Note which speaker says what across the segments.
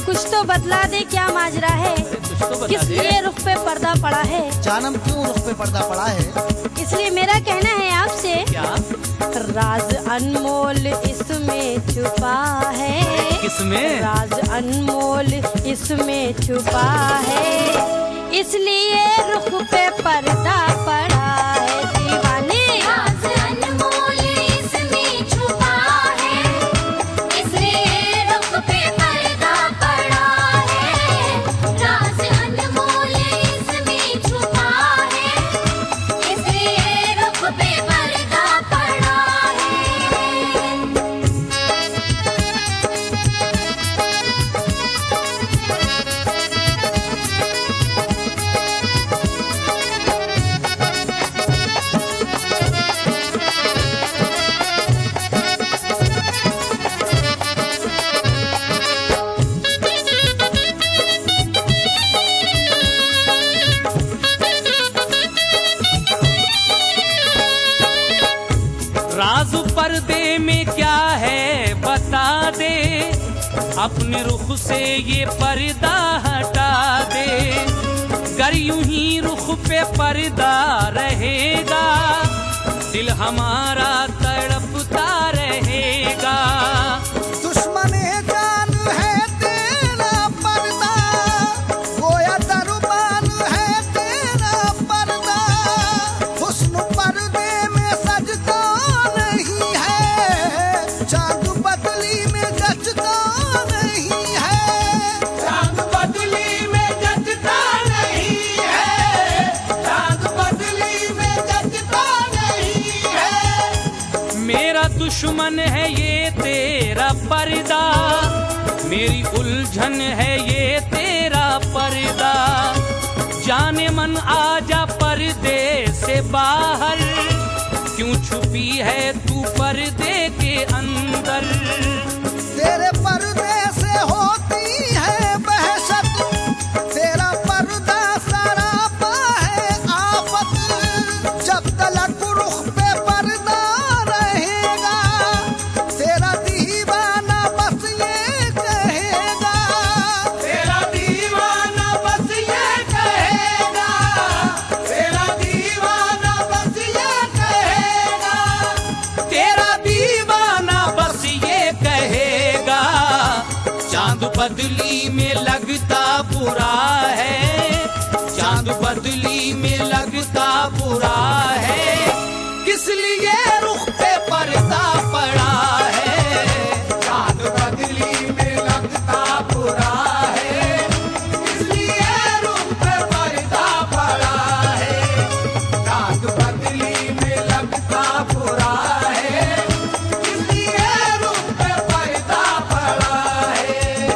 Speaker 1: कुछ तो बतला दे क्या माजरा है, किस लिए रुख पे पर्दा पड़ा है।
Speaker 2: जानम क्यों रुख पे पर्दा पड़ा है?
Speaker 1: इसलिए मेरा कहना है आपसे,
Speaker 3: क्या
Speaker 1: राज अनमोल इसमें छुपा है।
Speaker 3: किसमें?
Speaker 1: राज अनमोल इसमें छुपा है, इसलिए रुख पे पर्दा पड़ा है। दीवाने
Speaker 4: राज अनमोल इसमें छुपा है, इसलिए रुख पे पर्दा पड़ा है। राज अनमोल इसमें छुपा है, इसलिए रुख पे पर्दा पड़ा है।
Speaker 3: राज पर्दे में क्या है बता दे, अपने रुख से ये पर्दा हटा दे। गर यूं ही रुख पे पर्दा रहेगा, दिल हमारा तड़पता रहेगा।
Speaker 2: दुश्मने जान है तेरा पर्दा, गोया दरबान है तेरा पर्दा। हुस्न पर्दे में सजता नहीं है, चांद बदली में जचता नहीं है। चांद बदली में जचता नहीं है, चांद बदली में जचता नहीं है।
Speaker 3: मेरा दुश्मन है ये तेरा पर्दा, मेरी उलझन है ये तेरा पर्दा। जाने मन आजा पर्दे से बाहर, क्यों छुपी है तू पर्दे के अंदर।
Speaker 2: तेरे पर्दे से होती है बहशत, तेरा पर्दा सरापा है आफत। जब तलक रुख पे पर्दा रहेगा, तेरा दीवाना बस ये कहेगा। तेरा दीवाना बस ये कहेगा, तेरा दीवाना बस ये कहेगा।
Speaker 3: तेरा दीवाना बस ये कहेगा, चांद बदली में लगता बुरा है, चांद बदली में लगता बुरा है। किस लिए रुख पे पर्दा पड़ा है, चांद बदली में लगता बुरा है। इसलिए रुख पे पर्दा पड़ा है, चांद बदली में लगता बुरा है। इसलिए रुख पे पर्दा पड़ा है।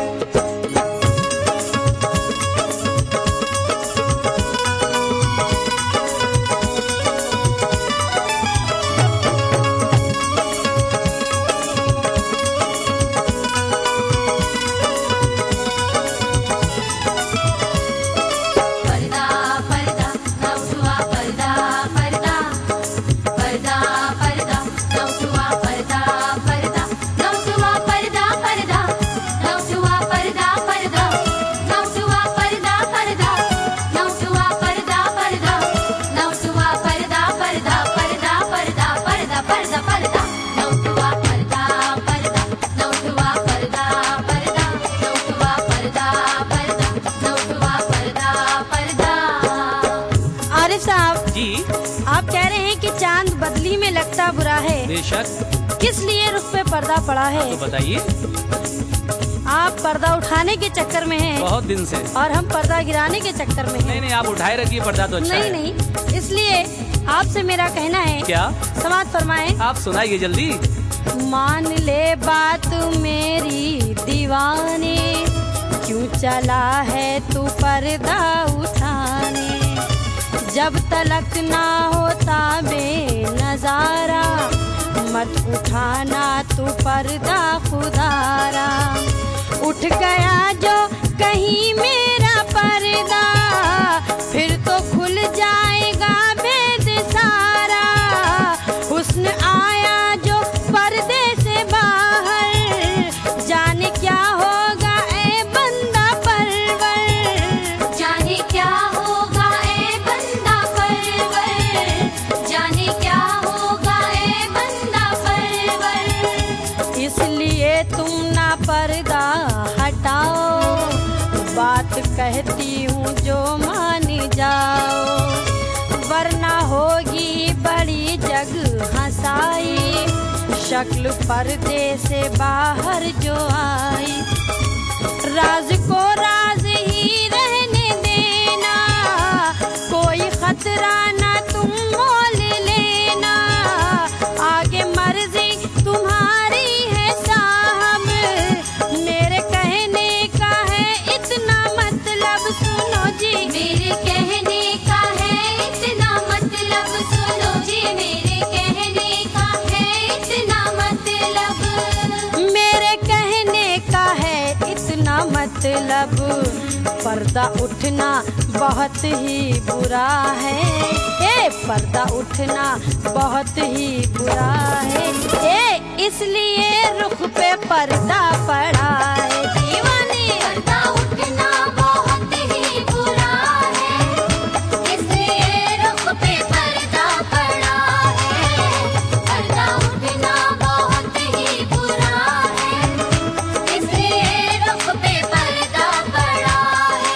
Speaker 4: पर्दा पर्दा नौसुआ पर्दा पर्दा, पर्दा पर्दा नौसुआ पर्दा पर्दा, नौसुआ पर्दा पर्दा, नौसुआ पर्दा पर्दा, नौसुआ पर्दा पर्दा, नौसुआ पर्दा पर्दा, नौसुआ पर्दा पर्दा, पर्दा पर्दा पर्दा पर्दा पर्दा, नौसुआ पर्दा पर्दा, नौसुआ पर्दा पर्दा, नौसुआ पर्दा पर्दा, नौसुआ पर्दा पर्दा।
Speaker 1: आरिफ साहब,
Speaker 3: जी
Speaker 1: आप कह रहे हैं कि चांद बदली में लगता बुरा है,
Speaker 3: बेशक,
Speaker 1: किस लिए रुख पे पर्दा पड़ा है।
Speaker 3: तो बताइए।
Speaker 1: आप पर्दा उठाने के चक्कर में हैं
Speaker 3: बहुत दिन से।
Speaker 1: और हम पर्दा गिराने के चक्कर में हैं।
Speaker 3: नहीं नहीं, आप उठाए रखिए पर्दा तो अच्छा
Speaker 1: नहीं
Speaker 3: है।
Speaker 1: नहीं, इसलिए आपसे मेरा कहना है,
Speaker 3: क्या?
Speaker 1: समाज फरमाएं।
Speaker 3: आप सुनाइए जल्दी।
Speaker 1: मान ले बात मेरी दीवाने, क्यों चला है तू पर्दा उठाने। जब तलक ना होता बेनजारा, मत उठाना तू पर्दा खुदारा। उठ गया जो कहीं मेरा पर्दा, फिर तो खुल जाएगा भेद सारा। हुस्न आया जो पर्दे से बाहर, जाने क्या होगा ए बंद कहती हूँ जो मान जाओ, वरना होगी बड़ी जग हंसाई। शक्ल पर्दे से बाहर जो आई, राज को राज ही रहने देना, कोई खतरा ना तुम मोल लेना। आगे मर्जी तुम्हारी है साहब, मेरे कहने का है इतना मतलब सुनो जी।
Speaker 4: मेरे कहने का है इतना मतलब सुनो जी, मेरे कहने का है इतना मतलब।
Speaker 1: मेरे कहने का है इतना मतलब, पर्दा उठना बहुत ही बुरा है। ए पर्दा उठना बहुत ही बुरा है, ए इसलिए रुख पे पर्दा पड़ा है दीवाने।
Speaker 4: पर्दा उठना बहुत ही बुरा है, इसलिए रुख पे पर्दा पड़ा है। पर्दा उठना बहुत ही बुरा है, इसलिए रुख पे पर्दा पड़ा है।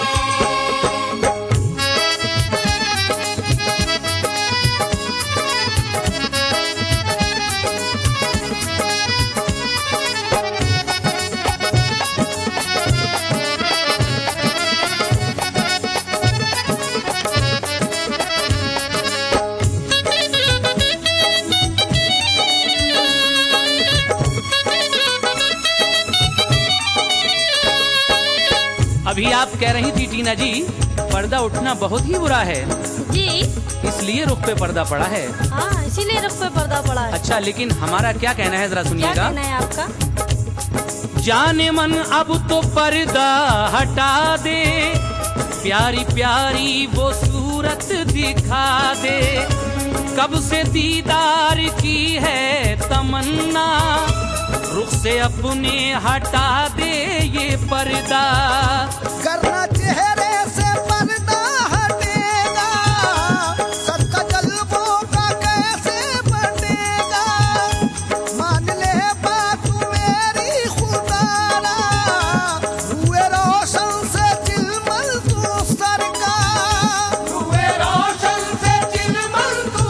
Speaker 3: अभी आप कह रही थी टीना जी, पर्दा उठना बहुत ही बुरा है,
Speaker 1: जी।
Speaker 3: इसलिए रुख पे पर्दा पड़ा है।
Speaker 1: हाँ, इसीलिए रुख पे पर्दा पड़ा है।
Speaker 3: अच्छा, लेकिन हमारा क्या कहना है, जरा
Speaker 1: क्या
Speaker 3: सुनिएगा।
Speaker 1: कहना है आपका?
Speaker 3: जाने मन अब तो पर्दा हटा दे, प्यारी प्यारी वो सूरत दिखा दे। कब से दीदार की है तमन्ना, रुख से अपने हटा दे ये पर्दा।
Speaker 2: करना चेहरे से पर्दा हटेगा, सबका जल्बों का कैसे बनेगा। मान ले बात मेरी खुदारा, हुए रोशन से चिलमल तू सरकार। हुए रोशन से चिलमल तू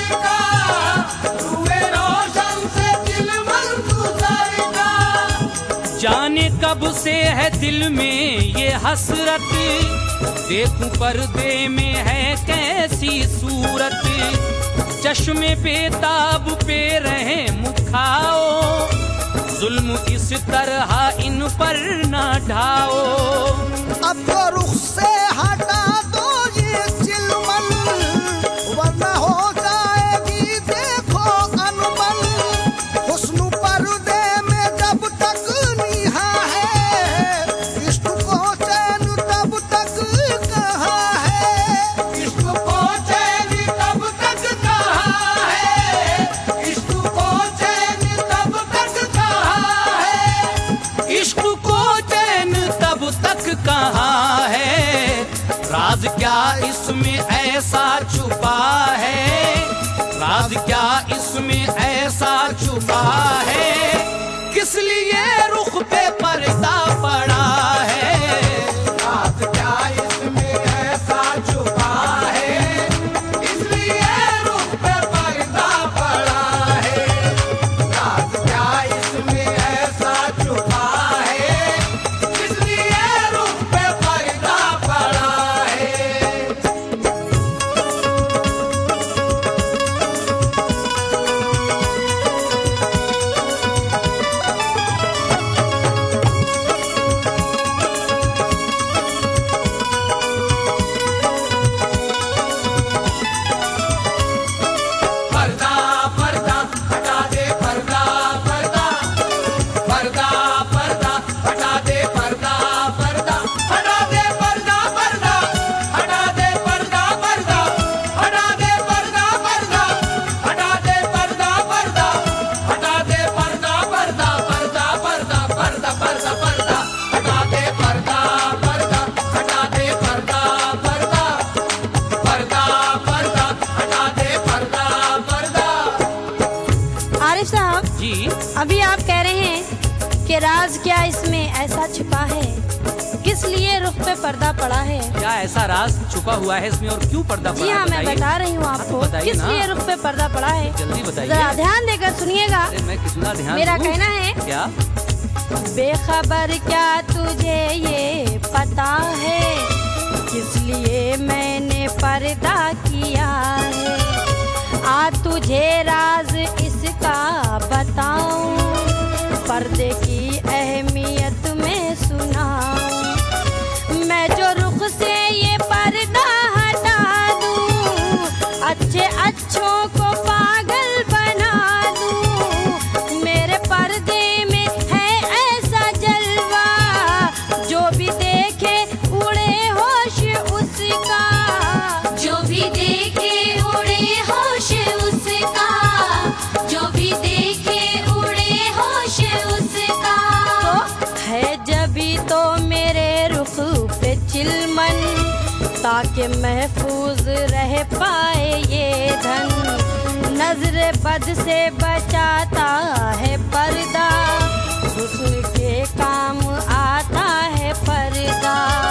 Speaker 2: सरकार, हुए रोशन से चिलमल तू सरकार।
Speaker 3: जाने कब से है दिल में ये हसरत, देखूं पर्दे में है कैसी सूरत। चश्मे बेताब पे रहे मुखाओ, जुल्म इस तरह इन पर ना ढाओ।
Speaker 2: अब तो रुख से हटा दो ये चिलमल, वरना हो जाएगी देखो अनबन। हुस्न पर्दे में जब तक निहा है, इश्क को चैन तब तक कहाँ है। इश्क को चैन तब तक कहाँ है, इश्क को चैन तब तक कहाँ है।
Speaker 3: इश्क को चैन तब तक कहाँ है, राज क्या इसमें ऐसा छुपा है। राज क्या इसमें ऐसा छुपा है, किस लिए रुख पे पर्दा पड़ा है।
Speaker 2: राज क्या इसमें ऐसा छुपा है, इसलिए रुख पे पर्दा पड़ा है। राज क्या इसमें ऐसा छुपा है, इसलिए रुख पे पर्दा पड़ा है। पर्दा पर्दा हटा दे, पर्दा पर्दा, पर्दा पर्दा हटा दे, पर्दा पर्दा हटा दे, पर्दा पर्दा हटा दे, पर्दा पर्दा हटा दे, पर्दा पर्दा हटा दे, पर्दा पर्दा हटा दे, पर्दा पर्दा पर्दा पर्दा पर्दा पर्दा पर्दा हटा दे, पर्दा पर्दा हटा दे, पर्दा पर्दा, पर्दा पर्दा हटा दे, पर्दा पर्दा।
Speaker 1: आरिफ साहब,
Speaker 3: जी,
Speaker 1: अभी आप कह रहे हैं कि राज क्या इसमें ऐसा छुपा है, किस किस लिए रुख पे पर्दा पड़ा है?
Speaker 3: क्या ऐसा राज छुपा हुआ है इसमें और क्यों पर्दा पड़ा
Speaker 1: जी हाँ,
Speaker 3: है?
Speaker 1: मैं
Speaker 3: बताइए।
Speaker 1: बता रही हूँ
Speaker 3: हाँ, तो
Speaker 1: आपको
Speaker 3: बताइए
Speaker 1: किस
Speaker 3: ना।
Speaker 1: लिए रुख पे पर्दा पड़ा है।
Speaker 3: जल्दी बताइए।
Speaker 1: जरा ध्यान देकर सुनिएगा।
Speaker 3: अरे मैं कितना ध्यान
Speaker 1: मेरा
Speaker 3: दूं?
Speaker 1: कहना है,
Speaker 3: क्या?
Speaker 1: बेखबर क्या तुझे ये पता है, किस लिए मैंने पर्दा किया है। आ तुझे राज इसका बताऊं, पर्दे की अहमियत में सुनाऊं। मैं जो रुख से ये पर्दा हटा दूं, अच्छे अच्छों को पागल बना दूं। मेरे पर्दे में है ऐसा जलवा, जो भी देखे उड़े होश उसका।
Speaker 4: जो भी देखे उड़े होश उसका, जो भी देखे उड़े होश उसका।
Speaker 1: तो है जभी तो मेरे रुख पे चिलमन, ताकि महफूज रह पाए ये धन। नजर बद से बचाता है पर्दा, हुस्न के काम आता है पर्दा।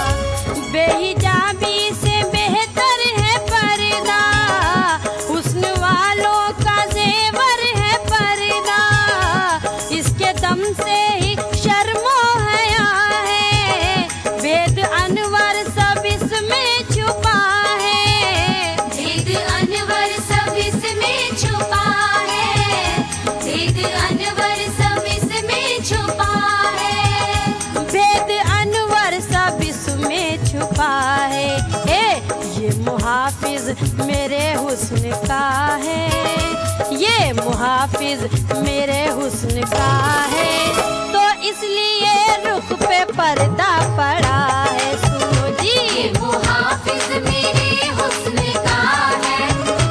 Speaker 1: बेहिजाबी से बेहतर है पर्दा, हुस्न वालों का जेवर है पर्दा। इसके दम से ही शर्मो हया है, वेद अनवर सब इसमें छुपा है।
Speaker 4: भेद अनवर सब इसमें छुपा है, भेद अनवर सब इसमें छुपा है।
Speaker 1: भेद अनवर सब इसमें छुपा है। ये मुहाफिज मेरे हुस्न का है, ये मुहाफिज मेरे हुस्न का है। तो इसलिए रुख पे पर्दा पड़ा है। सुनो जी,
Speaker 4: ये मुहाफिज मेरे हुस्न का है,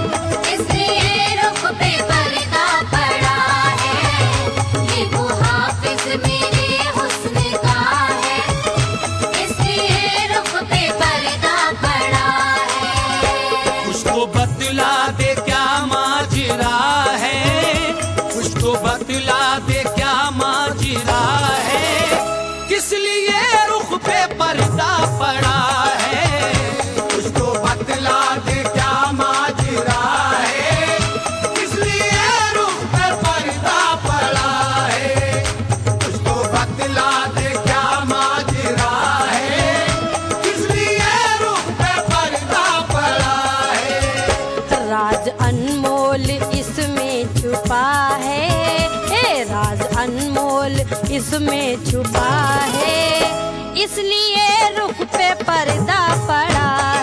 Speaker 4: इसलिए रुख पे पर्दा पड़ा है। ये मुहाफिज मेरे हुस्न का है, इसलिए रुख पे पर्दा पड़ा है।
Speaker 3: उसको बतला दे क्या माजरा है, उसको बतला दे क्या माजरा है, किस लिए रुख पे पर्दा पड़ा है।
Speaker 2: उसको बतला दे क्या माजरा है, इसलिए रुख पे पर्दा पड़ा है। उसको बतला दे क्या माजरा है, इसलिए रुख पे पर्दा पड़ा है।
Speaker 1: राज अनमोल इसमें छुपा है। राज अनमोल इसमें छुपा है, इसलिए रुख पे पर्दा पड़ा